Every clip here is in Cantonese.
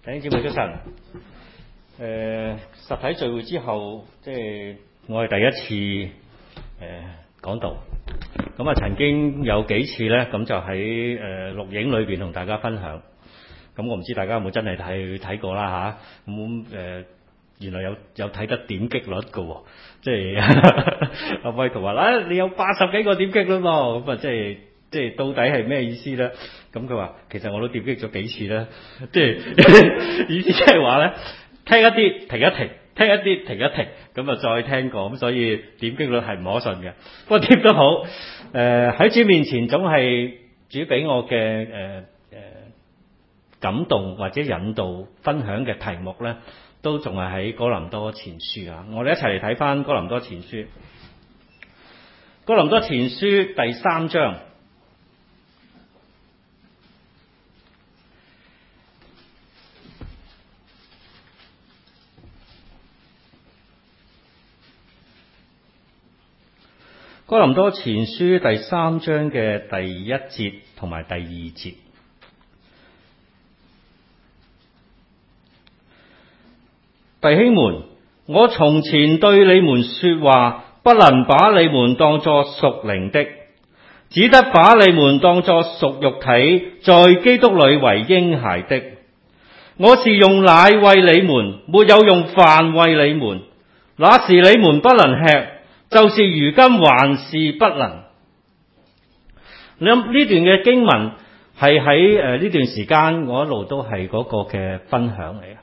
弟兄姊妹早晨。實體聚會之後，我係第一次講道。咁啊，曾經有幾次咧，咁就喺錄影裏邊同大家分享。咁我唔知大家有冇真係睇過啦嚇。咁原來有睇得點擊率嘅喎，即係阿威圖話啦，你有80幾個點擊率喎，咁啊即係到底係咩意思咧？咁佢話其實我都點擊咗幾次啦，即係意思即係話咧，聽一啲停一停，聽一啲停一停，咁啊再聽過，咁所以點擊率係唔可信嘅。不過點都好，喺主面前總係主俾我嘅感動或者引導分享嘅題目咧，都仲係喺哥林多前書啊！我哋一齊嚟睇翻哥林多前書。哥林多前書第3章。哥林多前書第3章嘅第1節同埋第2節。弟兄們，我從前對你們說話，不能把你們當作屬靈的，只得把你們當作屬肉體，在基督裏為嬰孩的。我是用奶餵你們，沒有用飯餵你們，那時你們不能吃，就是如今還是不能。你諗呢段嘅經文係喺呢段時間我一路都係嗰個嘅分享嚟嘅。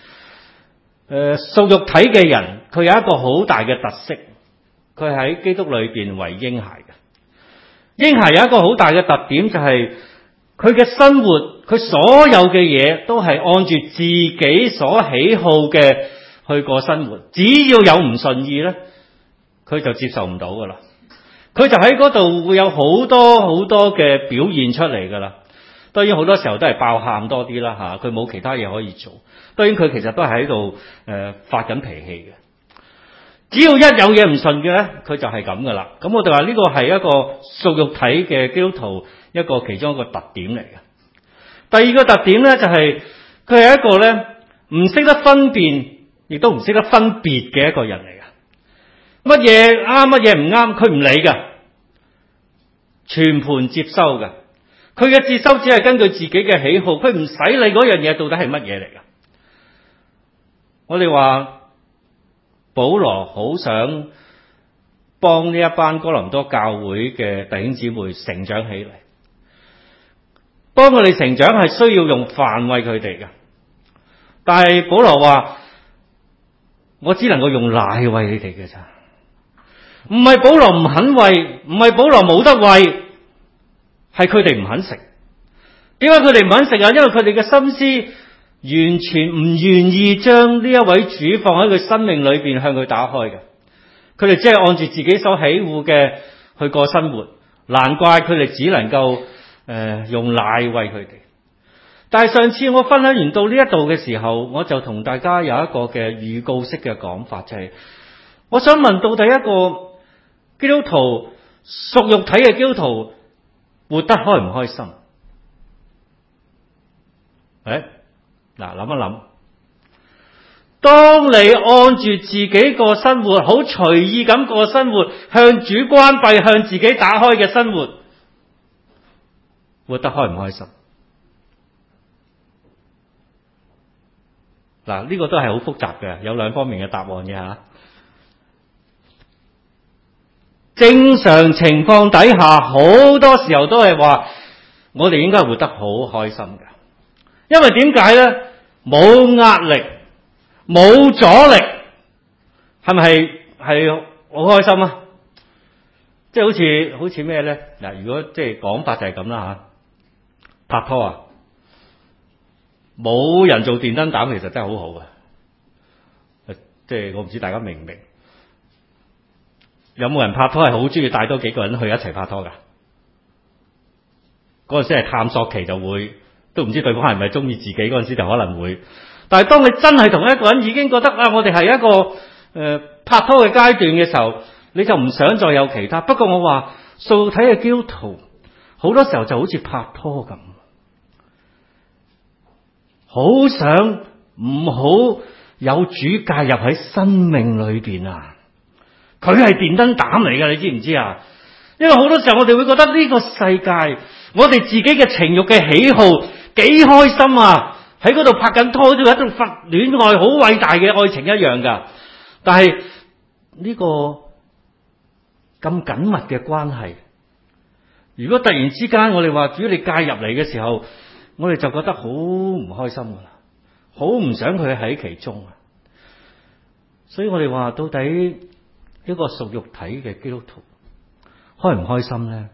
屬肉體嘅人，佢有一個好大嘅特色，佢喺基督裏邊為嬰孩嘅。嬰孩有一個好大嘅特點，就係佢嘅生活，佢所有嘅嘢都係按住自己所喜好嘅去過生活。只要有唔順意咧，佢就接受唔到噶啦。佢就喺嗰度會有好多好多嘅表現出嚟噶啦。當然好多時候都係爆喊多啲啦嚇，佢冇其他嘢可以做。當然佢其實都係喺度發緊脾氣嘅。只要一有嘢唔順嘅咧，佢就係咁噶啦。咁我哋話呢個係一個屬肉體嘅基督徒一個其中一個特點嚟嘅。第二個特點咧就係佢係一個咧唔識得分辨，亦都唔識得分別嘅一個人嚟嘅。乜嘢啱，乜嘢唔啱，佢唔理噶，全盤接收噶。佢嘅接收只係根據自己嘅喜好，佢唔使理嗰樣嘢到底係乜嘢嚟噶。我哋話保羅好想幫呢一班哥林多教會嘅弟兄姊妹成長起嚟，幫佢哋成長係需要用飯餵佢哋嘅。但係保羅話我只能夠用奶餵你哋嘅咋，唔係保羅唔肯餵，唔係保羅冇得餵，係佢哋唔肯食。點解佢哋唔肯食啊？因為佢哋嘅心思完全唔願意將呢一位主放喺佢生命裏邊向佢打開嘅。佢哋只係按住自己所喜惡嘅去過生活，難怪佢哋只能夠用奶餵佢哋。但係上次我分享完到呢一度嘅時候，我就同大家有一個嘅預告式嘅講法，就係我想問，到底一個基督徒屬肉體嘅基督徒活得開唔開心？嗱，諗一諗，當你按住自己個生活，好隨意咁過生活，向主關閉，向自己打開嘅生活，活得開唔開心？嗱，呢個都係好複雜嘅，有兩方面嘅答案嘅吓。正常情況底下，好多時候都係話，我哋應該係活得好開心嘅。因為點解咧？冇壓力，冇阻力，係咪係好開心啊？即係好似咩咧？嗱，如果即係講法就係咁啦吓，拍拖啊，冇人做電燈膽，其實真係好好嘅。即係我唔知大家明唔明？有冇人拍拖係好中意帶多幾個人去一齊拍拖噶？嗰陣時係探索期，就會都唔知對方係咪中意自己，嗰陣時就可能會。但係當你真係同一個人已經覺得我哋係一個拍拖嘅階段嘅時候，你就唔想再有其他。不過我話素體嘅基督徒好多時候就好似拍拖咁， 好想唔好有主介入喺生命裏邊啊！佢係電燈膽嚟㗎，你知唔知啊？因為好多時候我哋會覺得呢個世界，我哋自己嘅情慾嘅喜好幾開心啊！喺嗰度拍緊拖，好似喺度發戀愛，好偉大嘅愛情一樣㗎。但係呢個咁緊密嘅關係，如果突然之間我哋話主你介入嚟嘅時候，我哋就覺得好唔開心㗎啦，好唔想佢喺其中啊！所以我哋話到底一個屬肉體嘅基督徒開唔開心呢？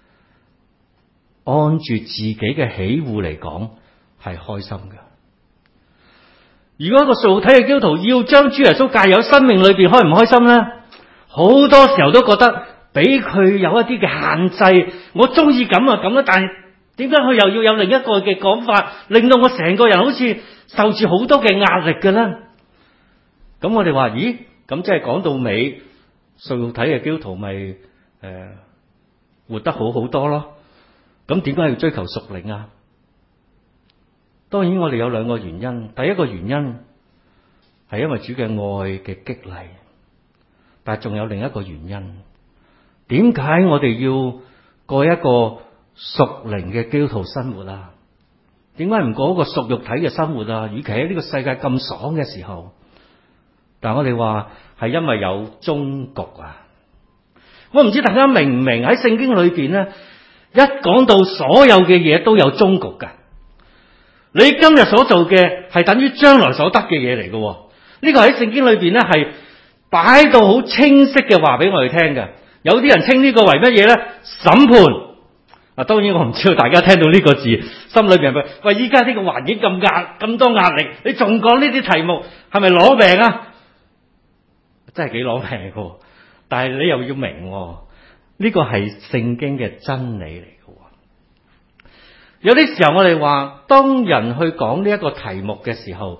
按住自己嘅喜惡嚟講係開心㗎。如果一個屬肉體嘅基督徒要將主耶穌介入喺生命裏邊，開唔開心呢？好多時候都覺得俾佢有一啲嘅限制，我中意咁啊咁啦，但係點解佢又要有另一個嘅講法，令到我成個人好似受住好多嘅壓力嘅呢？咁我哋話，咦？咁即係講到尾，屬肉體嘅基督徒咪活得好好多咯？咁點解要追求屬靈啊？當然我哋有兩個原因。第一個原因係因為主嘅愛嘅激勵，但係仲有另一個原因，點解我哋要過一個屬靈嘅基督徒生活啊？點解唔過一個屬肉體嘅生活啊？與其喺呢個世界咁爽嘅時候，但係我哋話係因為有終局啊！我唔知大家明唔明，喺聖經裏邊咧，一講到所有嘅嘢都有終局噶。你今日所做嘅係等於將來所得嘅嘢嚟嘅，呢個喺聖經裏邊咧係擺到好清晰嘅話俾我哋聽嘅。有啲人稱呢個為乜嘢咧？審判。嗱，當然我唔知道大家聽到呢個字，心裏邊係咪喂，依家呢個環境咁多壓力，你仲講呢啲題目，係咪攞命啊？真係幾攞命嘅，但係你又要明，呢個係聖經嘅真理嚟嘅。有啲時候我哋話，當人去講呢一個題目嘅時候，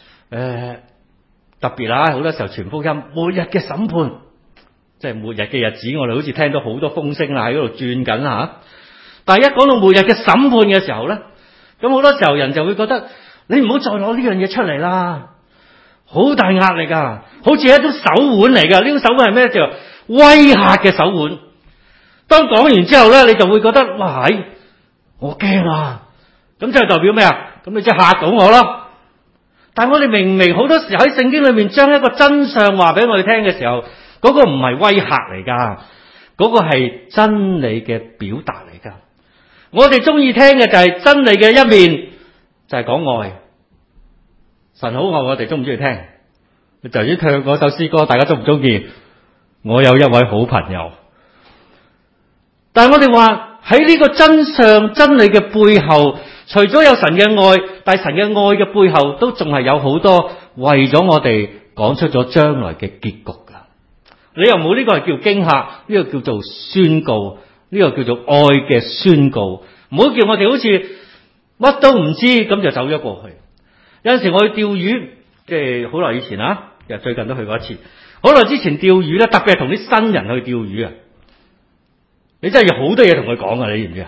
特別啦，好多時候傳福音，末日嘅審判，即係末日嘅日子，我哋好似聽到好多風聲啦，喺嗰度轉緊吓。但係一講到末日嘅審判嘅時候咧，咁好多時候人就會覺得，你唔好再攞呢樣嘢出嚟啦，好大壓力啊，好似係一種手腕嚟噶。呢種手腕係咩？叫威嚇嘅手腕。當講完之後咧，你就會覺得，哇，我驚啊！咁即係代表咩啊？咁你即係嚇到我咯。但係我哋明明好多時喺聖經裏面將一個真相話俾我哋聽嘅時候，嗰個唔係威嚇嚟噶，嗰個係真理嘅表達嚟噶。我哋中意聽嘅就係真理嘅一面，就係講愛。神好愛我哋，中唔中意聽？就已經唱嗰首詩歌，大家中唔中意？我有一位好朋友。但係我哋話喺呢個真相真理嘅背後，除咗有神嘅愛，但係神嘅愛嘅背後都仲係有好多為咗我哋講出咗將來嘅結局噶。你又冇呢個係叫驚嚇，呢個叫做宣告，呢個叫做愛嘅宣告。唔好叫我哋好似乜都唔知咁就走咗過去。有陣時我去釣魚，即係好耐以前啊，又最近都去過一次。好耐之前釣魚咧，特別係同啲新人去釣魚啊，你真係有好多嘢同佢講啊！你知唔知啊？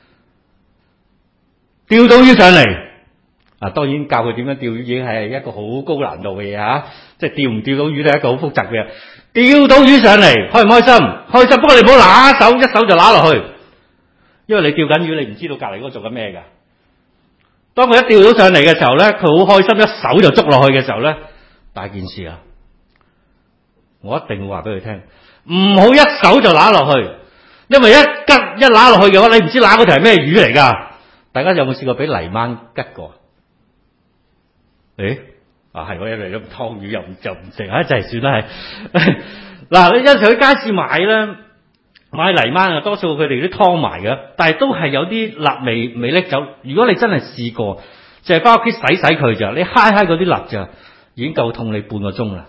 釣到魚上嚟啊，當然教佢點樣釣魚已經係一個好高難度嘅嘢吓，即係釣唔釣到魚都係一個好複雜嘅嘢。釣到魚上嚟，開唔開心？開心，不過你唔好揦手，一手就揦落去，因為你釣緊魚，你唔知道隔籬嗰個做緊咩噶。當佢一釣到上嚟嘅時候咧，佢好開心，一手就捉落去嘅時候咧，大件事啊！我一定會話俾佢聽，唔好一手就揦落去，因為一揦落去嘅話，你唔知揦嗰條係咩魚嚟噶。大家有冇試過俾泥鯭吉過？係我一嚟都唔劏魚，又唔食，就係算啦係。嗱，你有時去街市買咧，買泥鯭啊，多數佢哋都劏埋嘅，但係都係有啲蠟未拎走。如果你真係試過，就係翻屋企洗佢咋，你揩嗰啲蠟咋，已經夠痛你半個鐘啦。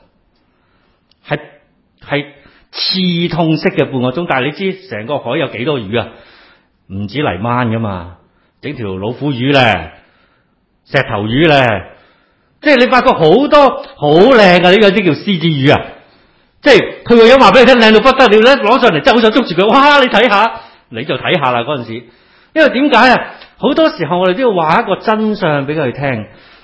係刺痛式嘅半個鐘，但係你知成個海有幾多魚啊？唔止泥鯭噶嘛，整條老虎魚咧，石頭魚咧，即係你發覺好多好靚噶，呢個啲叫獅子魚啊！即係佢個樣話俾你聽，靚到不得了咧，攞上嚟真係好想捉住佢。哇！你睇下，你就睇下啦嗰陣時，因為點解啊？好多時候我哋都要話一個真相俾佢聽。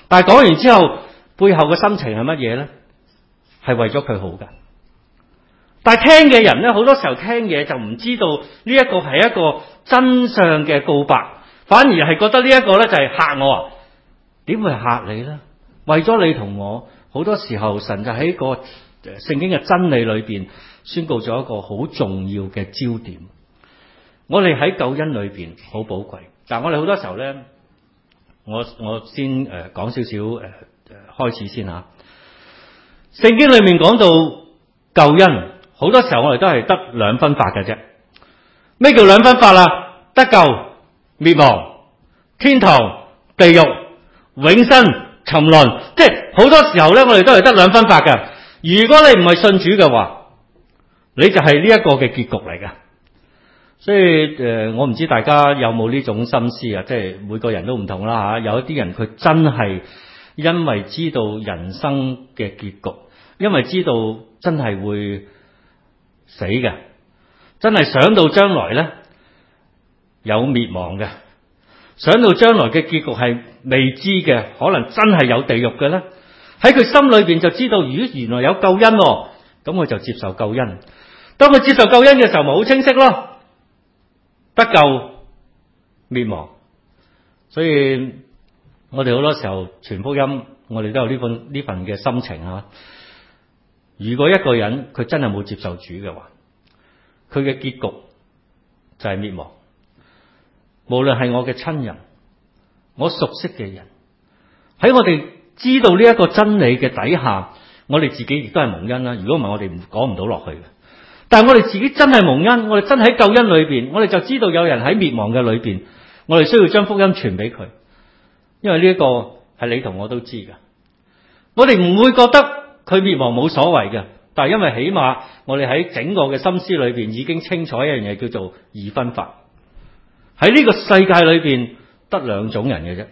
但係講完之後，背後嘅心情係乜嘢呢？係為咗佢好㗎。但係聽嘅人呢，好多時候聽嘢就唔知道呢一個係一個真相嘅告白，反而係覺得呢一個呢就係嚇我啊！點會嚇你呢？為咗你同我，好多時候神就喺個聖經嘅真理裏邊宣告咗一個好重要嘅焦點。我哋喺救恩裏邊好寶貴，但係我哋好多時候呢，我先講少少開始先吓。聖經裏面講到救恩，好多時候我哋都係得兩分法嘅啫。咩叫兩分法啊？得救、滅亡、天堂、地獄、永生、沉淪，即係好多時候呢，我哋都係得兩分法嘅。如果你唔係信主嘅話，你就係呢一個嘅結局嚟嘅。所以我唔知大家有冇呢種心思啊？即係每個人都唔同啦吓。有一啲人佢真係因為知道人生嘅結局，因為知道真係會死嘅，真係想到將來呢有滅亡嘅，想到將來嘅結局係未知嘅，可能真係有地獄嘅呢，喺佢心裏邊就知道，咦，原來有救恩喎，咁佢就接受救恩。當佢接受救恩嘅時候，咪好清晰咯。得救、滅亡，所以我哋好多時候傳福音，我哋都有呢份嘅心情啊。如果一個人佢真係冇接受主嘅話，佢嘅結局就係滅亡。無論係我嘅親人，我熟悉嘅人，喺我哋知道呢一個真理嘅底下，我哋自己亦都係蒙恩啦。如果唔係，我哋講唔到落去嘅。但係我哋自己真係蒙恩，我哋真喺救恩裏邊，我哋就知道有人喺滅亡嘅裏邊，我哋需要將福音傳俾佢，因為呢一個係你同我都知㗎。我哋唔會覺得佢滅亡冇所謂嘅，但係因為起碼我哋喺整個嘅心思裏邊已經清楚一樣嘢叫做二分法。喺呢個世界裏邊得兩種人嘅啫。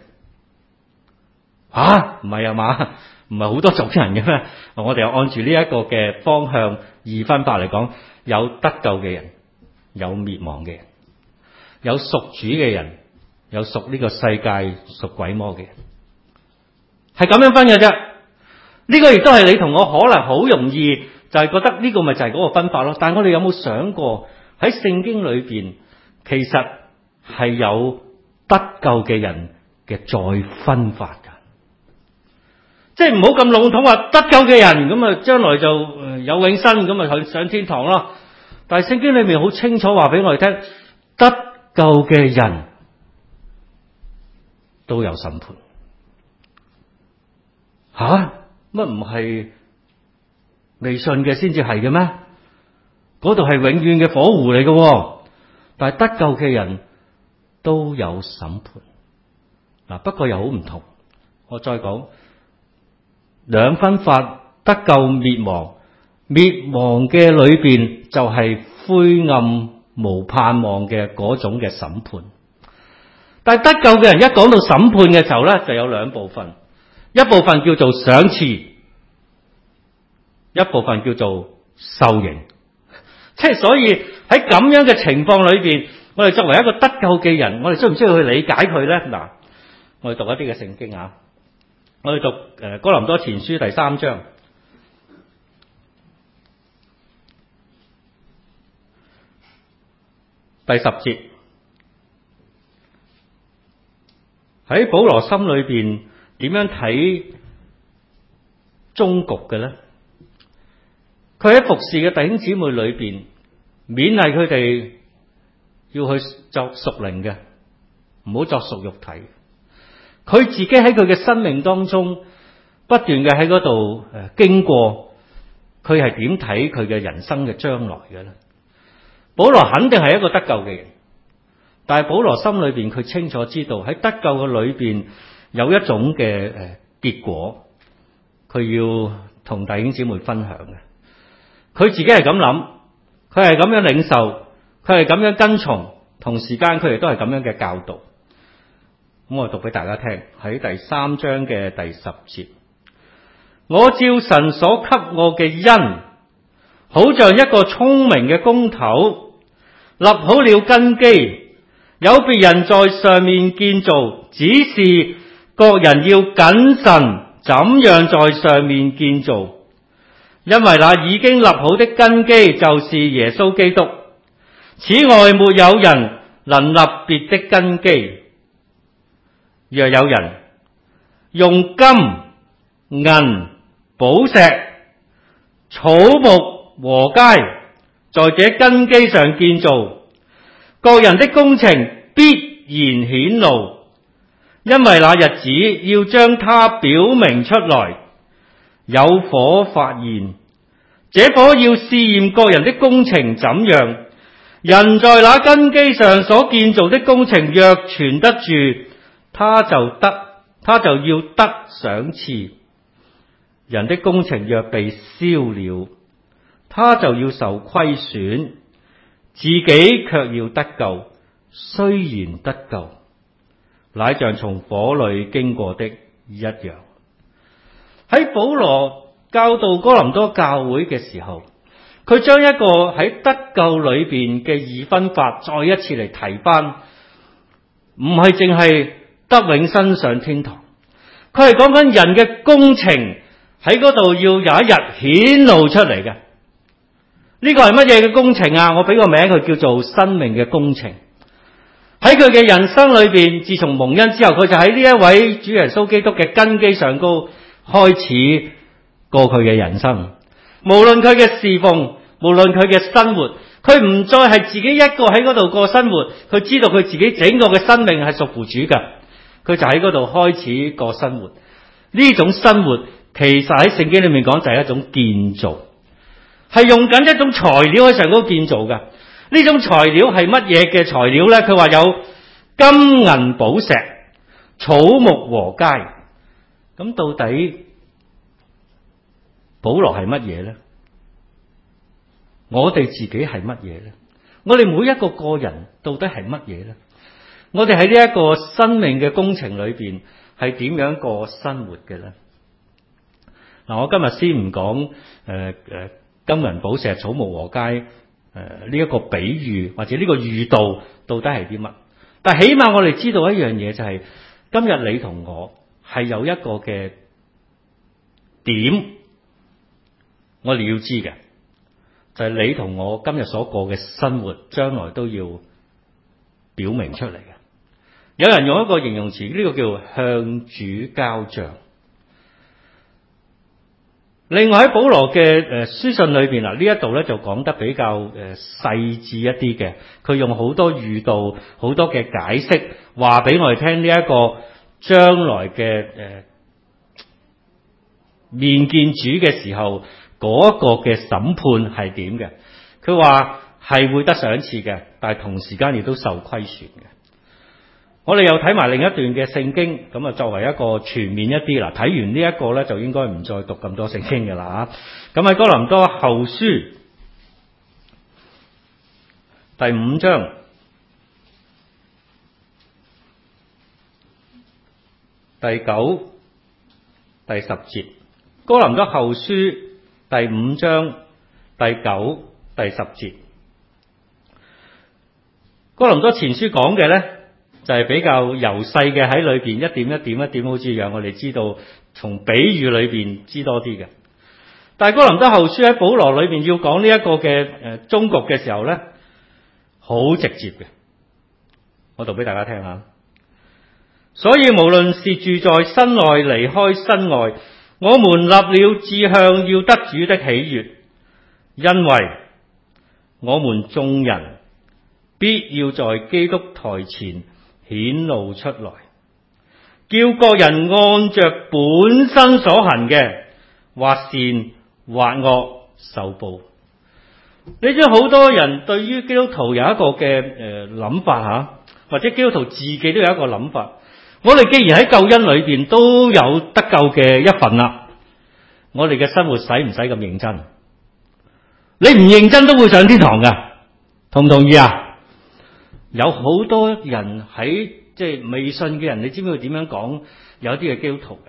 唔係啊嘛？唔係好多種人嘅咩？我哋又按住呢一個嘅方向二分法嚟講，有得救嘅人，有滅亡嘅人，有屬主嘅人，有屬呢個世界屬鬼魔嘅人，係咁樣分嘅啫。呢個亦都係你同我可能好容易就係覺得呢個咪就係嗰個分法咯。但係我哋有冇想過喺聖經裏邊，其實係有得救嘅人嘅再分法？即係唔好咁籠統話得救嘅人咁啊，將來就有永生咁啊去上天堂咯。但係聖經裏面好清楚話俾我哋聽，得救嘅人都有審判。乜唔係未信嘅先至係嘅咩？嗰度係永遠嘅火湖嚟嘅，但係得救嘅人都有審判。不過又好唔同。我再講。兩分法，得救滅亡，滅亡嘅裏邊就係灰暗無盼望嘅嗰種嘅審判。但係得救嘅人一講到審判嘅時候呢，就有兩部分，一部分叫做賞賜，一部分叫做受刑。即係所以喺咁樣嘅情況裏邊，我哋作為一個得救嘅人，我哋需唔需要去理解佢呢？嗱，我哋讀一啲嘅聖經啊。我哋讀哥林多前書第3章第10節，喺保羅心裏邊點樣睇終局嘅呢？佢喺服侍嘅弟兄姊妹裏邊勉勵佢哋要去作屬靈嘅，唔好作屬肉體。佢自己喺佢嘅生命當中不斷嘅喺嗰度經過，佢係點睇佢嘅人生嘅將來嘅咧？保羅肯定係一個得救嘅人，但係保羅心裏邊佢清楚知道喺得救嘅裏邊有一種嘅結果，佢要同弟兄姊妹分享嘅。佢自己係咁諗，佢係咁樣領受，佢係咁樣跟從，同時間佢亦都係咁樣嘅教導。咁我讀俾大家聽，喺第3章嘅第10節，我照神所給我嘅恩，好像一個聰明嘅工頭，立好了根基，有別人在上面建造，只是各人要謹慎怎樣在上面建造，因為那已經立好的根基就是耶穌基督。此外沒有人能立別的根基。若有人用金、銀、寶石、草木禾秸在這根基上建造，各人的工程必然顯露，因為那日子要將它表明出來，有火發現，這火要試驗各人的工程怎樣。人在那根基上所建造的工程若存得住，他就要得賞賜；人的工程若被燒了，他就要受虧損，自己卻要得救，雖然得救，乃像從火裏經過的一樣。喺保羅教導哥林多教會嘅時候，佢將一個喺得救裏邊嘅二分法再一次嚟提翻，唔係淨係得永生上天堂，佢係講緊人嘅工程喺嗰度要有一日顯露出嚟嘅。呢個係乜嘢嘅工程啊？我俾個名佢叫做生命嘅工程。喺佢嘅人生裏邊，自從蒙恩之後，佢就喺呢一位主耶穌基督嘅根基上高開始過佢嘅人生。無論佢嘅侍奉，無論佢嘅生活，佢唔再係自己一個喺嗰度過生活，佢知道佢自己整個嘅生命係屬乎主嘅，佢就喺嗰度開始過生活。呢種生活其實喺聖經裏面講就係一種建造，係用緊一種材料喺上高建造嘅。呢種材料係乜嘢嘅材料呢？佢話有金銀寶石、草木禾秸。咁到底保羅係乜嘢呢？我哋自己係乜嘢呢？我哋每一個個人到底係乜嘢呢？我哋喺呢一個生命嘅工程裏邊係點樣過生活嘅呢？嗱，我今日先唔講金銀寶石、草木禾秸呢一個比喻或者呢個喻道到底係啲乜？但起碼我哋知道一樣嘢，就係今日你同我係有一個嘅點，我哋要知嘅就係你同我今日所過嘅生活，將來都要表明出嚟嘅。有人用一個形容詞，呢個叫向主交賬。另外喺保羅嘅書信裏邊呢一度咧就講得比較細緻一啲嘅，佢用好多喻道、好多嘅解釋，話俾我哋聽呢一個將來嘅面見主嘅時候嗰個嘅審判係點嘅。佢話係會得賞賜嘅，但係同時間亦都受虧損嘅。我哋又睇埋另一段嘅聖經，咁啊作為一個全面一啲啦。睇完呢一個咧，就應該唔再讀咁多聖經嘅啦嚇。咁喺哥林多後書第5章第9、第10節。哥林多後書第5章第9、第10節。哥林多前書講嘅咧，就係比較由細嘅喺裏邊一點一點一點，好似讓我哋知道從比喻裏邊知多啲嘅。但係哥林多後書喺保羅裏邊要講呢一個嘅終局嘅時候咧，好直接嘅。我讀俾大家聽下。所以無論是住在身內離開身外，我們立了志向要得主的喜悅，因為我們眾人必要在基督台前顯露出來，叫各人按着本身所行嘅，或善或惡受報。你知好多人對於基督徒有一個嘅諗法吓，或者基督徒自己都有一個諗法。我哋既然喺救恩裏邊都有得救嘅一份啦，我哋嘅生活使唔使咁認真？你唔認真都會上天堂噶，同唔同意啊？有好多人喺即係未信嘅人，你知唔知佢點樣講？有啲嘅基督徒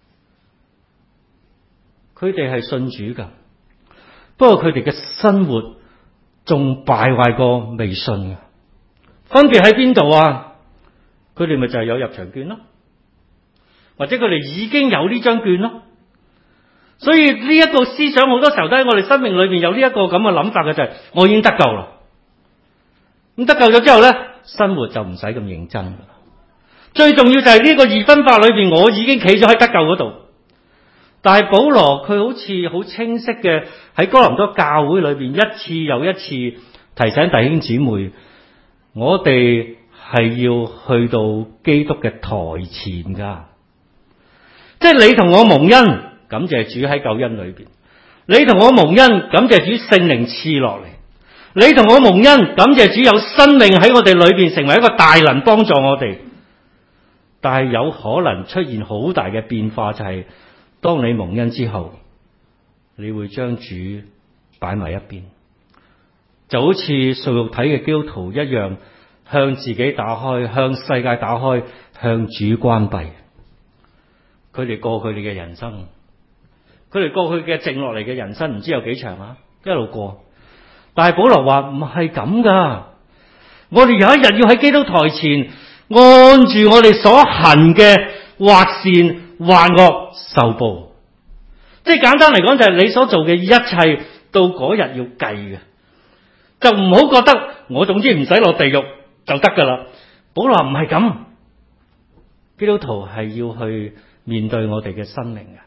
噶，佢哋係信主噶，不過佢哋嘅生活仲敗壞過未信嘅。分別喺邊度啊？佢哋咪就係有入場券咯。 或者佢哋已經有呢張券咯。所以呢一個思想好多時候都喺我哋生命裏面有呢一個咁嘅諗法嘅，就係我已經得救啦。咁得救咗之後呢，生活就唔使咁認真啦。最重要就係呢個二分法裏邊，我已經企咗喺得救嗰度。但係保羅佢好似好清晰嘅喺哥林多教會裏邊一次又一次提醒弟兄姊妹，我哋係要去到基督嘅台前噶。即係你同我蒙恩，感謝主喺救恩裏邊；你同我蒙恩，感謝主聖靈賜落嚟；你同我蒙恩，感謝主有生命喺我哋裏邊成為一個大能幫助我哋。但係有可能出現好大嘅變化，就係當你蒙恩之後，你會將主擺埋一邊，就好似屬肉體嘅基督徒一樣，向自己打開，向世界打開，向主關閉。佢哋過佢哋嘅人生，佢哋過去嘅剩落嚟嘅人生唔知有幾長啊，一路過。但係保羅話唔係咁噶，我哋有一日要喺基督台前，按住我哋所行嘅或善或惡受報。即係簡單嚟講，就係你所做嘅一切到嗰日要計嘅，就唔好覺得我總之唔使落地獄就得噶啦。保羅唔係咁，基督徒係要去面對我哋嘅生命嘅。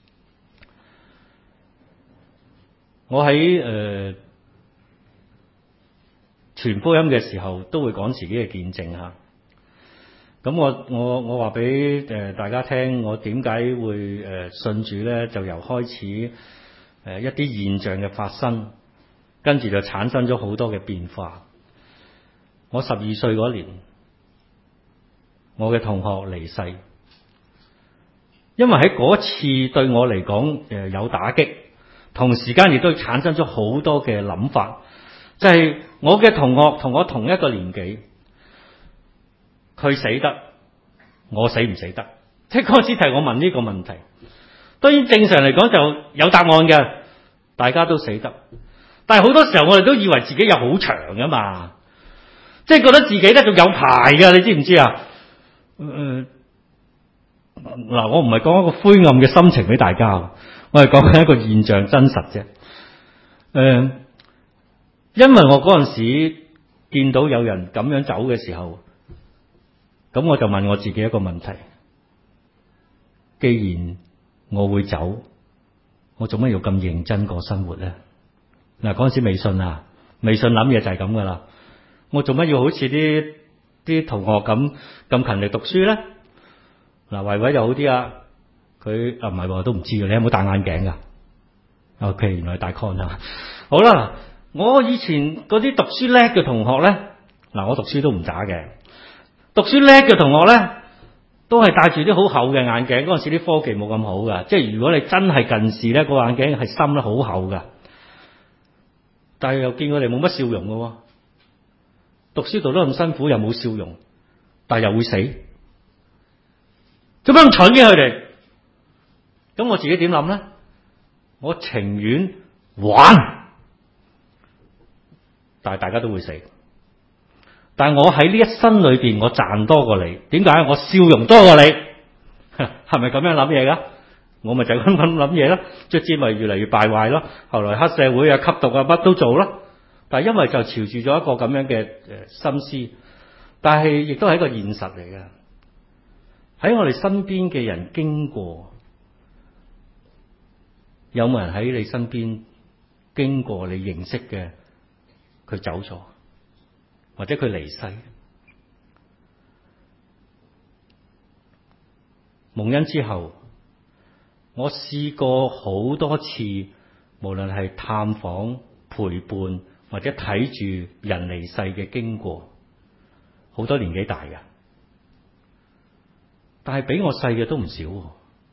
我喺傳福音嘅時候都會講自己嘅見證吓。咁我話俾大家聽，我點解會信主呢？就由開始一啲現象嘅發生，跟住就產生咗好多嘅變化。我12歲嗰年，我嘅同學離世，因為喺嗰次對我嚟講有打擊，同時間亦都產生咗好多嘅諗法，就係我嘅同學同我同一個年紀。佢死得，我死唔死得？即係嗰陣時提我問呢個問題。當然正常嚟講就有答案嘅，大家都死得。但係好多時候我哋都以為自己有好長噶嘛，即係覺得自己咧仲有排噶，你知唔知啊？嗱，我唔係講一個灰暗嘅心情俾大家，我係講緊一個現象真實啫。因為我嗰陣時見到有人咁樣走嘅時候，咁我就問我自己一個問題：既然我會走，我做乜要咁認真過生活呢？嗱，嗰陣時微信諗嘢就係咁噶啦。我做乜要好似啲同學咁勤力讀書呢？嗱，維維就好啲啊，佢唔係，都唔知嘅。你有冇戴眼鏡噶？OK，原來戴 con 啊。好啦，我以前嗰啲讀書叻嘅同學呢，嗱，我讀書都唔渣嘅。讀書叻嘅同學呢，都係戴住啲好厚嘅眼鏡。嗰陣時啲科技冇咁好噶，即係如果你真係近視呢，個眼鏡係深得好厚噶。但係又見佢哋冇乜笑容噶，讀書讀得咁辛苦又冇笑容，但係又會死，做乜咁蠢嘅佢哋？咁我自己點諗呢？我情願玩，但係大家都會死。但係我喺呢一生裏邊，我賺多過你。點解？我笑容多過你，係咪咁樣諗嘢噶？我咪就咁諗嘢咯，卒之咪越嚟越敗壞咯。後來黑社會啊、吸毒啊，乜都做咯。但係因為就朝住咗一個咁樣嘅心思，但係亦都係一個現實嚟嘅。喺我哋身邊嘅人經過，有冇人喺你身邊經過你認識嘅，佢走咗，或者佢離世？蒙恩之後，我試過好多次，無論係探訪、陪伴或者睇住人離世嘅經過，好多年紀大嘅，但係比我細嘅都唔少。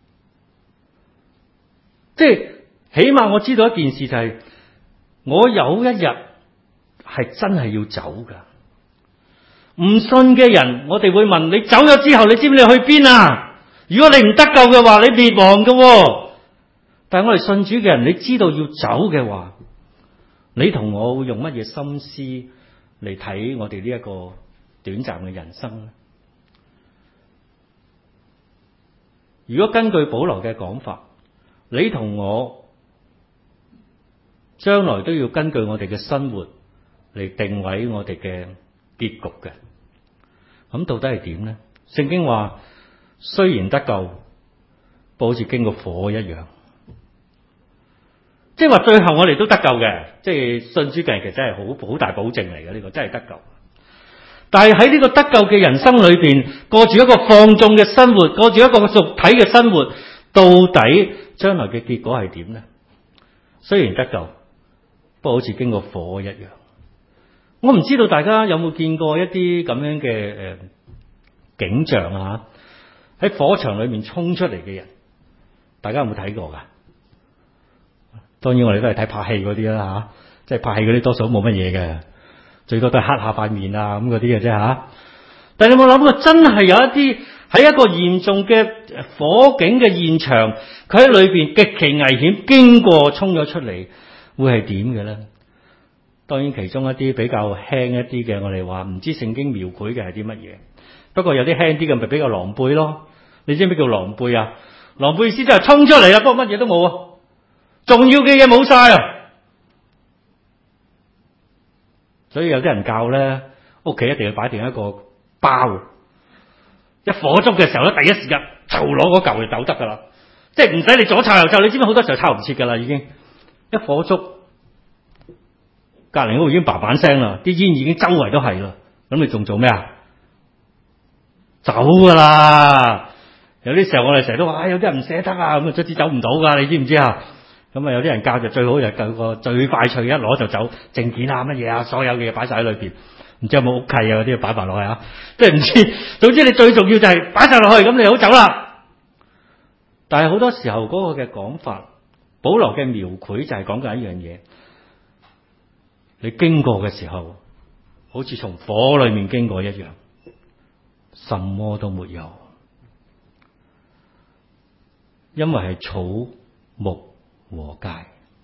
即係起碼我知道一件事，就係我有一日係真係要走噶。唔信嘅人，我哋會問你走咗之後，你知唔知你去邊啊？如果你唔得救嘅話，你滅亡嘅。但係我哋信主嘅人，你知道要走嘅話，你同我會用乜嘢心思嚟睇我哋呢一個短暫嘅人生呢？ 如果根據保羅嘅講法，你同我將來都要根據我哋嘅生活嚟定位我哋嘅結局嘅。咁到底係點呢？聖經話雖然得救，好似經過火一樣，即係話最後我哋都得救嘅，即係信主嘅人其實真係好大保證嚟嘅，呢個真係得救。但係喺呢個得救嘅人生裏邊，過住一個放縱嘅生活，過住一個屬體嘅生活，到底將來嘅結果係點呢？雖然得救，不過好似經過火一樣。我唔知道大家有冇見過一啲咁樣嘅景象啊？喺火場裏面衝出嚟嘅人，大家有冇睇過噶？當然我哋都係睇拍戲嗰啲啦吓，即係拍戲嗰啲多數都冇乜嘢嘅，最多都係黑下塊面啊咁嗰啲嘅啫吓。但係你有冇諗過，真係有一啲喺一個嚴重嘅火警嘅現場，佢喺裏邊極其危險，經過衝咗出嚟，會係點嘅咧？當然其中一啲比較輕一啲嘅，我哋話唔知聖經描繪嘅係啲乜嘢。不過有啲輕啲嘅咪比較狼狽咯。你知唔知叫狼狽啊？狼狽意思即係衝出嚟啦，不過乜嘢都冇啊，重要嘅嘢冇晒啊。所以有啲人教咧，屋企一定要擺定一個包，一火燭嘅時候咧，第一時間就攞嗰嚿就走得噶啦，即係唔使你左抄右抄。你知唔知好多時候抄唔切噶啦，已經一火燭，隔籬嗰度已經叭叭聲啦，啲煙已經周圍都係啦，咁你仲做咩啊？走噶啦！有啲時候我哋成日都話，有啲人唔捨得啊，咁啊卒之走唔到噶，你知唔知啊？咁啊有啲人教就最好就教個最快脆，一攞就走，證件啊乜嘢啊，所有嘅嘢擺晒喺裏邊，唔知有冇屋契啊嗰啲擺埋落去啊，即係唔知。總之你最重要就係擺晒落去，咁你好走啦。但係好多時候嗰個嘅講法，保羅嘅描繪就係講緊一樣嘢，你經過嘅時候，好似從火裏面經過一樣，什麼都沒有，因為係草木和秸。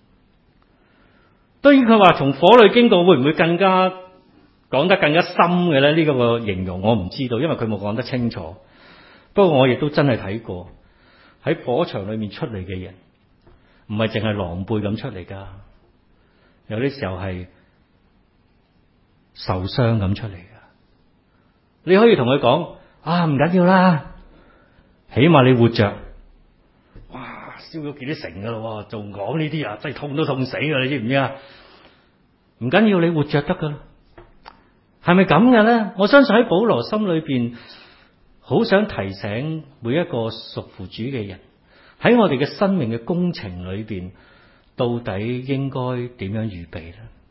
當然佢話從火裏經過會唔會更加講得更加深嘅咧？呢個形容我唔知道，因為佢冇講得清楚。不過我亦都真係睇過喺火場裏面出嚟嘅人，唔係淨係狼狽咁出嚟噶，有啲時候係受傷咁出嚟噶。你可以同佢講啊，唔緊要啦，起碼你活着。哇，燒咗幾多成噶咯，仲講呢啲啊，真係痛都痛死噶，你知唔知啊？唔緊要，你活着得噶啦。係咪咁嘅咧？我相信喺保羅心裏邊，好想提醒每一個屬乎主嘅人，喺我哋嘅生命嘅工程裏邊，到底應該點樣預備咧？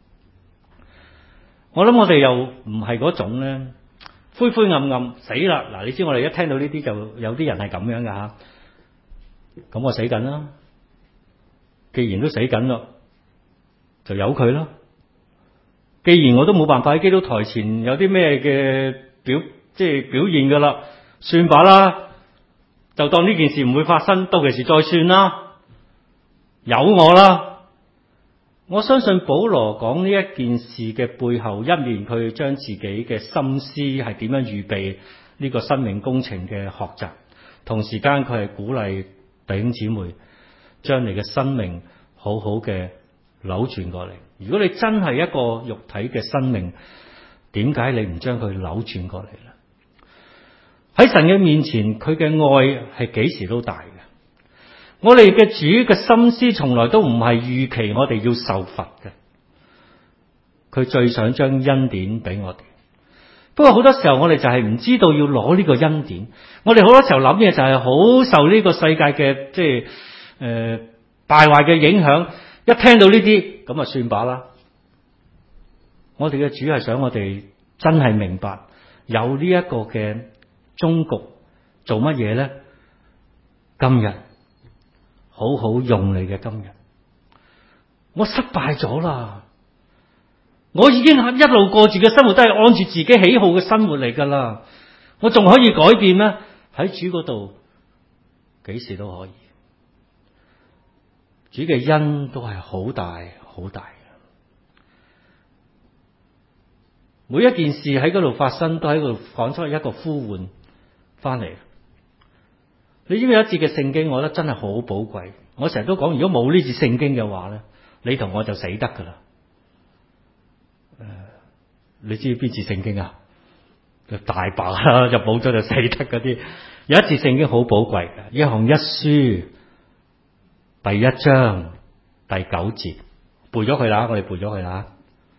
我諗我哋又唔係嗰種咧，灰灰暗暗死啦！嗱，你知我哋一聽到呢啲就有啲人係咁樣噶吓，咁我死緊啦，既然都死緊咯，就由佢啦。既然我都冇辦法喺基督台前有啲咩嘅表現噶啦，算吧啦，就當呢件事唔會發生，到時再算啦，由我啦。我相信保羅講呢一件事嘅背後，一面佢將自己嘅心思係點樣預備呢個生命工程嘅學習，同時間佢係鼓勵弟兄姊妹將你嘅生命好好嘅扭轉過嚟。如果你真係一個肉體嘅生命，點解你唔將佢扭轉過嚟呢？喺神嘅面前，佢嘅愛係幾時都大嘅。我哋嘅主嘅心思從來都唔係預期我哋要受罰嘅，佢最想將恩典俾我哋。不過好多時候我哋就係唔知道要攞呢個恩典，我哋好多時候諗嘢就係好受呢個世界嘅敗壞嘅影響。一聽到呢啲咁啊，算罷啦。我哋嘅主係想我哋真係明白有呢一個嘅終局，做乜嘢咧？今日好好用你嘅今日。我失敗咗啦，我已經一路過住嘅生活都係按住自己喜好嘅生活嚟噶啦，我仲可以改變咩？喺主嗰度幾時都可以。主嘅恩都係好大好大嘅，每一件事喺嗰度發生，都喺度講出一個呼喚翻嚟。 你知唔知有一節嘅聖經，我覺得真係好寶貴。我成日都講，如果冇呢節聖經嘅話咧，你同我就死得噶啦。你知邊節聖經啊？就大把啦，就冇咗就死得嗰啲。有一節聖經好寶貴嘅，約翰一書第1章第9節，背咗佢啦，我哋背咗佢啦。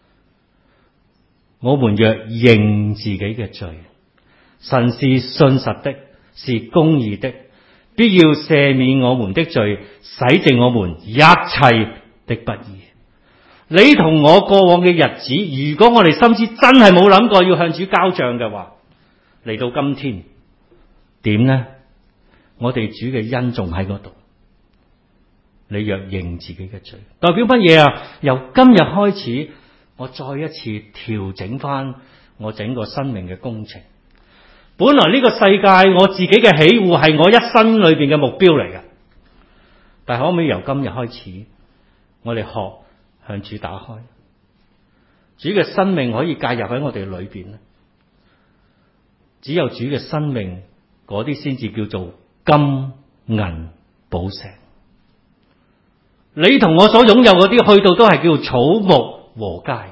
我們若認自己嘅罪，神是信實的，是公義的，必要赦免我們的罪，洗淨我們一切的不義。你同我過往嘅日子，如果我哋心思真係冇諗過要向主交賬嘅話，嚟到今天點呢？我哋主嘅恩仲喺嗰度。你若認自己嘅罪，代表乜嘢啊？由今日開始，我再一次調整翻我整個生命嘅工程。本來呢個世界我自己嘅喜惡係我一生裏邊嘅目標嚟嘅，但係可唔可以由今日開始，我哋學向主打開，主嘅生命可以介入喺我哋裏邊咧？只有主嘅生命嗰啲先至叫做金銀寶石。你同我所擁有嗰啲去到都係叫草木禾秸。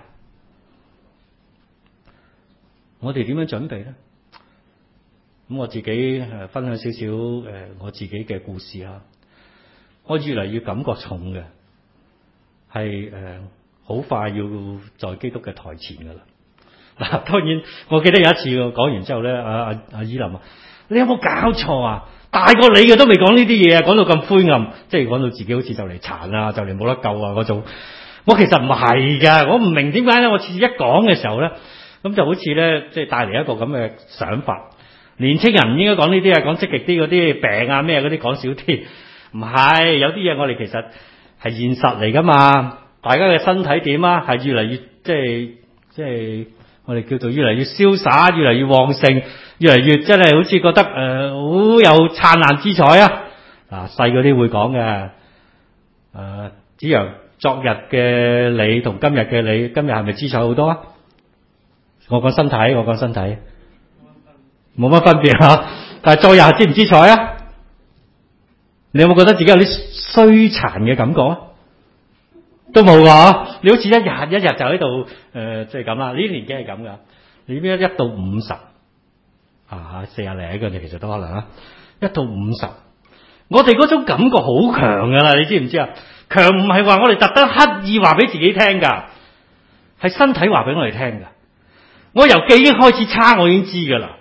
我哋點樣準備咧？咁我自己分享少少我自己嘅故事啊。我越嚟越感覺重嘅係好快要在基督嘅台前噶啦。嗱，當然我記得有一次我講完之後咧，阿依林啊，你有冇搞錯啊？大過你嘅都未講呢啲嘢啊，講到咁灰暗，即係講到自己好似就嚟殘啊，就嚟冇得救啊嗰種。我其實唔係噶，我唔明點解咧。我次次一講嘅時候咧，咁就好似咧，即係帶嚟一個咁嘅想法。年青人唔應該講呢啲啊，講積極啲嗰啲病啊咩嗰啲講少啲。唔係，有啲嘢我哋其實係現實嚟噶嘛。大家嘅身體點啊？係越嚟越即係我哋叫做越嚟越瀟灑，越嚟越旺盛，越嚟越真係好似覺得好有燦爛之彩啊！嗱，細嗰啲會講嘅子陽，昨日嘅你同今日嘅你，今日係咪姿彩好多啊？我講身體，冇乜分別啊！但係昨日係姿唔姿彩啊？你有冇覺得自己有啲衰殘嘅感覺啊？都冇啊！你好似一日就喺度即係咁啦。呢啲年紀係咁噶。你邊1到50啊，40零嘅其實都可能啊。1到50，我哋嗰種感覺好強噶啦，你知唔知啊？強唔係話我哋特登刻意話俾自己聽噶，係身體話俾我哋聽噶。我由記憶開始差，我已經知噶啦。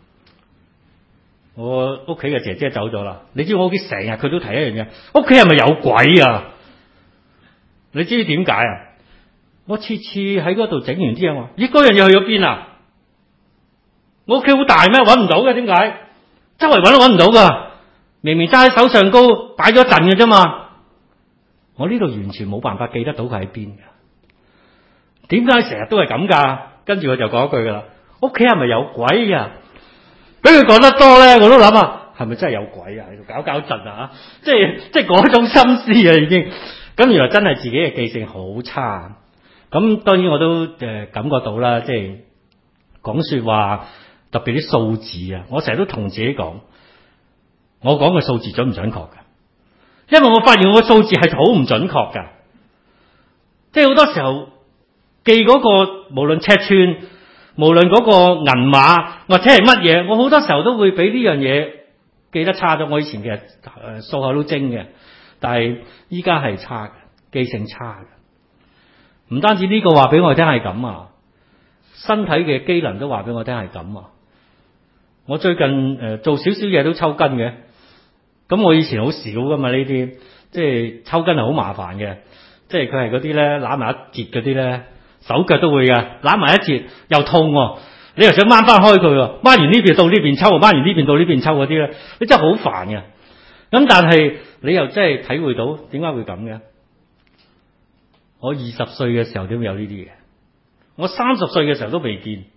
我屋企嘅姐姐走咗啦，你知我屋企成日佢都提一樣嘢，屋企係咪有鬼啊？你知唔知點解啊？我次次喺嗰度整完啲嘢，話咦，嗰樣嘢去咗邊啊？我屋企好大咩？搵唔到嘅，點解？周圍搵都搵唔到噶，明明揸喺手上高擺咗一陣嘅啫嘛。我呢度完全冇辦法記得到佢喺邊嘅。點解成日都係咁噶？跟住我就講一句噶啦，屋企係咪有鬼啊？俾佢講得多咧，我都諗啊，係咪真係有鬼啊？喺度搞震啊！即係嗰種心思啊，已經。咁原來真係自己嘅記性好差。咁當然我都感覺到啦，即係講說話，特別啲數字啊，我成日都同自己講，我講嘅數字準唔準確㗎？因為我發現我嘅數字係好唔準確㗎。即係好多時候記嗰個無論尺寸，無論嗰個銀碼或者係乜嘢，我好多時候都會俾呢樣嘢記得差咗。我以前其實數學都精嘅，但係依家係差嘅，記性差嘅。唔單止呢個話俾我聽係咁啊，身體嘅機能都話俾我聽係咁啊。我最近做少少嘢都抽筋嘅，咁我以前好少噶嘛呢啲，即係抽筋係好麻煩嘅，即係佢係嗰啲咧攬埋一截嗰啲咧，手腳都會嘅，攬埋一截又痛喎，你又想掹翻開佢喎，掹完呢邊到呢邊抽，掹完呢邊到呢邊抽嗰啲咧，你真係好煩嘅。咁但係你又真係體會到點解會咁嘅？我20歲嘅時候點會有呢啲嘢？我30歲嘅時候都未見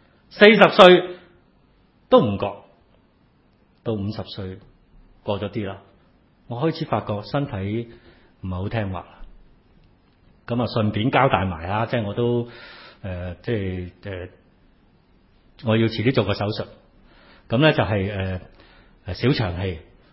，40歲都唔覺，到50歲過咗啲啦，我開始發覺身體唔係好聽話啦。咁啊，順便交代埋啊，即係我都我要遲啲做個手術。咁咧就係小腸氣，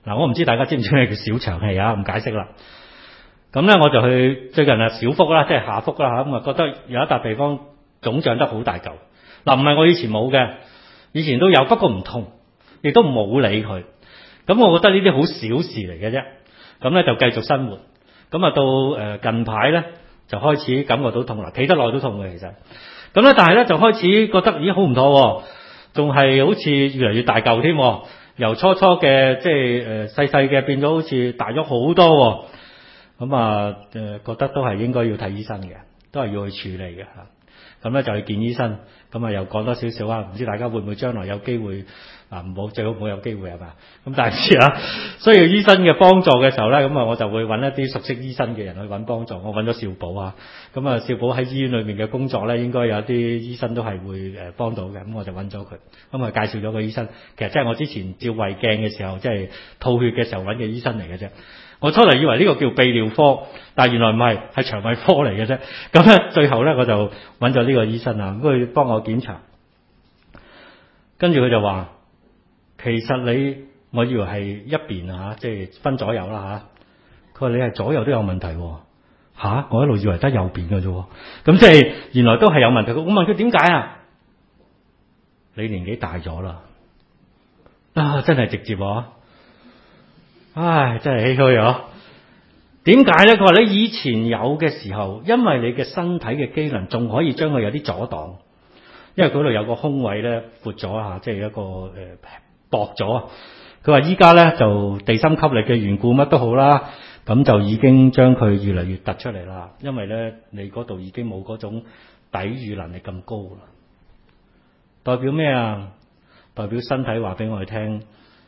嗱，我唔知大家知唔知咩叫小腸氣啊？唔解釋啦。咁咧我就去最近小腹啦，即係下腹啦嚇，咁啊覺得有一笪地方腫脹得好大嚿。嗱，唔係我以前冇嘅，以前都有，不過唔痛，亦都冇理佢。咁我覺得呢啲好小事嚟嘅啫。咁咧就繼續生活。咁啊到近排咧就開始感覺到痛啦，企得耐都痛嘅其實。咁咧但係咧就開始覺得咦好唔妥，仲係好似越嚟越大嚿添。由初初嘅即係細細嘅變咗好似大咗好多。咁啊覺得都係應該要睇醫生嘅，都係要去處理嘅嚇。咁咧就去見醫生，咁啊又講多少少啊，唔知大家會唔會將來有機會唔好最好唔好有機會係嘛？咁但係知啦，需要醫生嘅幫助嘅時候咧，咁啊我就會揾一啲熟悉醫生嘅人去揾幫助。我揾咗少寶啊，咁啊少寶喺醫院裏面嘅工作咧，應該有啲醫生都係會幫到嘅，咁我就揾咗佢，咁啊介紹咗個醫生。其實即係我之前照胃鏡嘅時候，即係吐血嘅時候揾嘅醫生嚟嘅啫。我初嚟以為呢個叫泌尿科，但係原來唔係，係腸胃科嚟嘅啫。咁咧最後咧我就揾咗呢個醫生啊，咁佢幫我檢查，跟住佢就話：其實我以為係一邊啊，即係分左右啦嚇。佢話你係左右都有問題喎。嚇，我一路以為得右邊嘅啫。咁即係原來都係有問題。我問佢點解啊？你年紀大咗啦。啊，真係直接喎。唉，真係唏噓啊！點解咧？佢話你以前有嘅時候，因為你嘅身體嘅機能仲可以將佢有啲阻擋，因為嗰度有個空位咧闊咗啊，即係一個薄咗。佢話依家咧就地心吸力嘅緣故乜都好啦，咁就已經將佢越嚟越突出嚟啦。因為咧你嗰度已經冇嗰種抵禦能力咁高啦。代表咩啊？代表身體話俾我哋聽，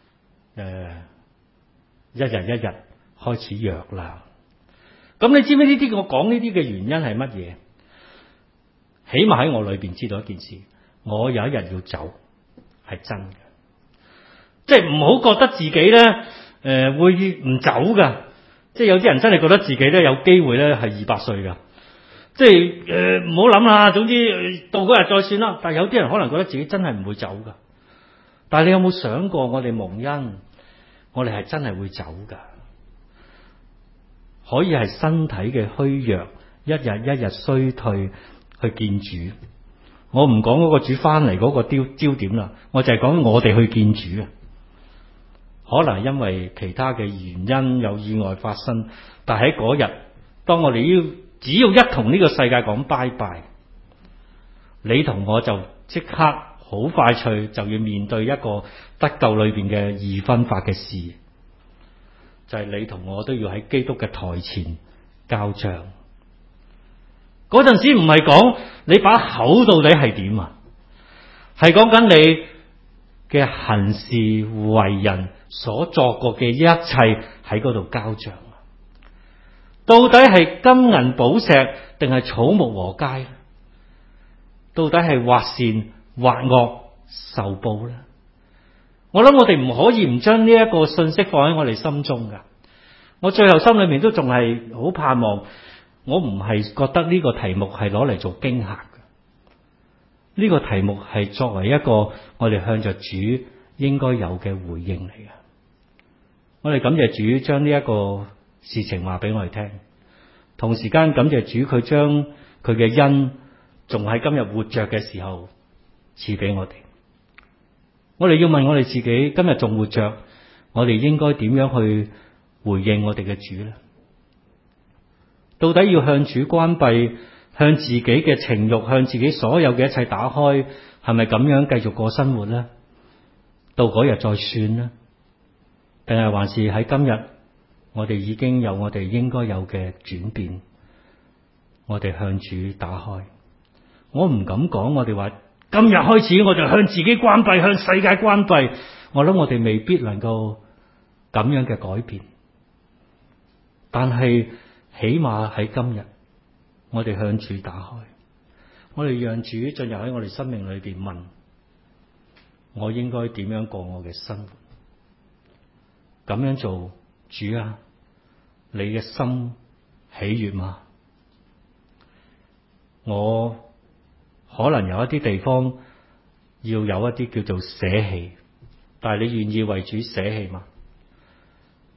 一日一日開始弱啦。咁你知唔知呢啲我講呢啲嘅原因係乜嘢？起碼喺我裏邊知道一件事，我有一日要走，係真嘅。即係唔好覺得自己咧會唔走噶。即係有啲人真係覺得自己咧有機會咧係200歲噶。即係唔好諗啦，總之到嗰日再算啦。但係有啲人可能覺得自己真係唔會走噶。但係你有冇想過我哋蒙恩？我哋係真係會走噶，可以係身體嘅虛弱，一日一日衰退去見主。我唔講嗰個主翻嚟嗰個焦點啦，我就係講我哋去見主啊。可能因為其他嘅原因有意外發生，但係喺嗰日，當我哋只要一同呢個世界講拜拜，你同我就即刻好快脆就要面對一個得救裏邊嘅二分法嘅事，就係你同我都要喺基督嘅台前交賬。嗰陣時唔係講你把口到底係點啊，係講緊你嘅行事為人所作過嘅一切喺嗰度交賬。到底係金銀寶石定係草木禾秸？到底係或善或惡受報咧？我諗我哋唔可以唔將呢一個信息放喺我哋心中噶。我最後心裏面都仲係好盼望，我唔係覺得呢個題目係攞嚟做驚嚇嘅。呢個題目係作為一個我哋向着主應該有嘅回應嚟嘅。我哋感謝主將呢一個事情話俾我哋聽，同時間感謝主佢將佢嘅恩仲喺今日活着嘅時候賜俾我哋。我哋要問我哋自己，今日仲活着，我哋應該點樣去回應我哋嘅主呢？到底要向主關閉，向自己嘅情慾，向自己所有嘅一切打開，係咪咁樣繼續過生活呢？到嗰日再算呢？定係還是喺今日，我哋已經有我哋應該有嘅轉變，我哋向主打開。我唔敢講，我哋話今日開始我就向自己關閉，向世界關閉。我諗我哋未必能夠咁樣嘅改變，但係起碼喺今日，我哋向主打開，我哋讓主進入喺我哋生命裏邊，問我應該點樣過我嘅生活？咁樣做，主啊，你嘅心喜悅嗎？我可能有一啲地方要有一啲叫做捨棄，但係你願意為主捨棄嗎？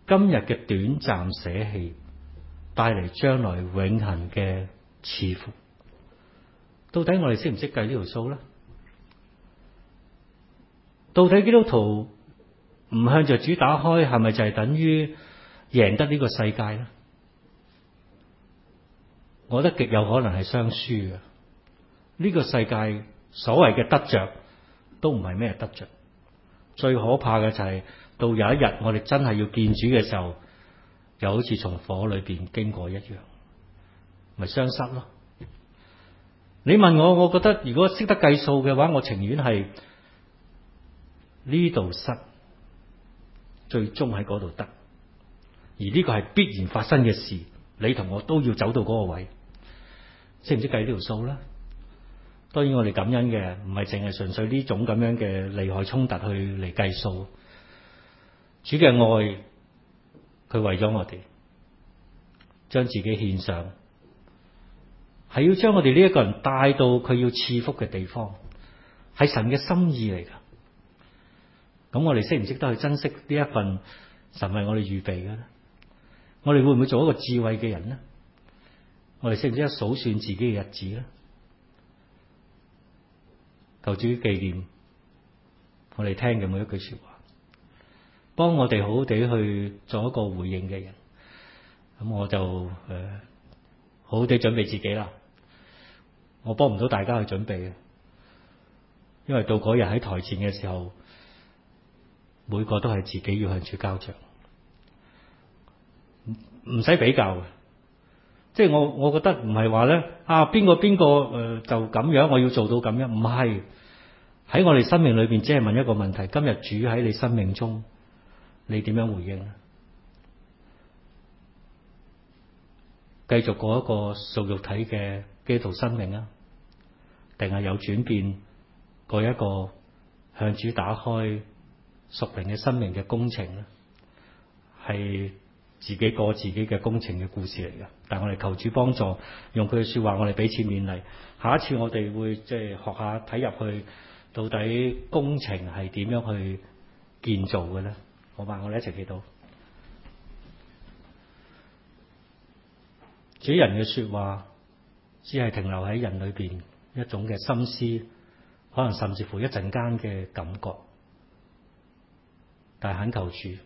今日嘅短暫捨棄帶嚟將來永恆嘅賜福。到底我哋識唔識計呢條數呢？到底基督徒唔向着主打開，係咪就係等於贏得呢個世界呢？我覺得極有可能係雙輸嘅。呢個世界所謂嘅得着都唔係咩得着，最可怕嘅就係到有一日我哋真係要見主嘅時候，又好似從火裏邊經過一樣，咪雙失咯。你問我，我覺得如果識得計數嘅話，我情願係呢度失，最終喺嗰度得，而呢個係必然發生嘅事，你同我都要走到嗰個位。識唔識計呢條數咧？當然我哋感恩嘅，唔係淨係純粹呢種咁樣嘅利害衝突去嚟計數。主嘅愛，佢為咗我哋將自己獻上，係要將我哋呢一個人帶到佢要賜福嘅地方，係神嘅心意嚟噶。咁我哋識唔識得去珍惜呢一份神為我哋預備嘅咧？我哋會唔會做一個智慧嘅人呢？我哋識唔識得數算自己嘅日子咧？求主紀念我哋聽嘅每一句說話，幫我哋好好地去做一個回應嘅人。咁我就好好地準備自己啦。我幫唔到大家去準備嘅，因為到嗰日喺台前嘅時候，每個都係自己要向主交賬，唔使比較嘅。即係我覺得唔係話咧邊個就咁樣，我要做到咁樣，唔係。喺我哋生命裏邊，只係問一個問題：今日主喺你生命中，你點樣回應咧？繼續過一個屬肉體嘅基督徒生命啊，定係有轉變，過一個向主打開屬靈嘅生命嘅工程咧？係自己過自己嘅工程嘅故事嚟噶。但係我哋求主幫助，用佢嘅說話，我哋彼此勉勵。下一次我哋會即係學下睇入去。到底工程係點樣去建造嘅咧？好嘛，我哋一齊祈禱。主人嘅說話只係停留喺人裏邊一種嘅心思，可能甚至乎一陣間嘅感覺，但係懇求主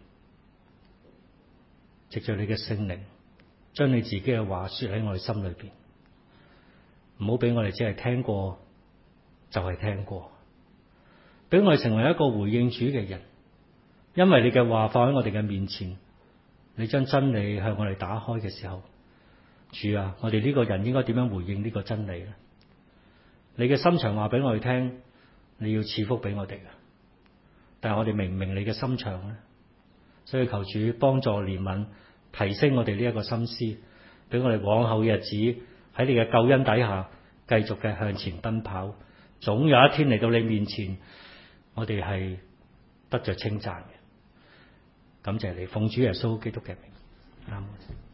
藉着你嘅聖靈，將你自己嘅話說喺我哋心裏邊，唔好俾我哋只係聽過就係聽過。俾我哋成為一個回應主嘅人，因為你嘅話放喺我哋嘅面前，你將真理向我哋打開嘅時候，主啊，我哋呢個人應該點樣回應呢個真理咧？你嘅心腸話俾我哋聽，你要賜福俾我哋嘅，但係我哋明唔明你嘅心腸咧？所以求主幫助憐憫，提升我哋呢一個心思，俾我哋往後嘅日子喺你嘅救恩底下繼續嘅向前奔跑，總有一天嚟到你面前。我哋係得着稱讚嘅，感謝你，奉主耶穌基督嘅名，阿門。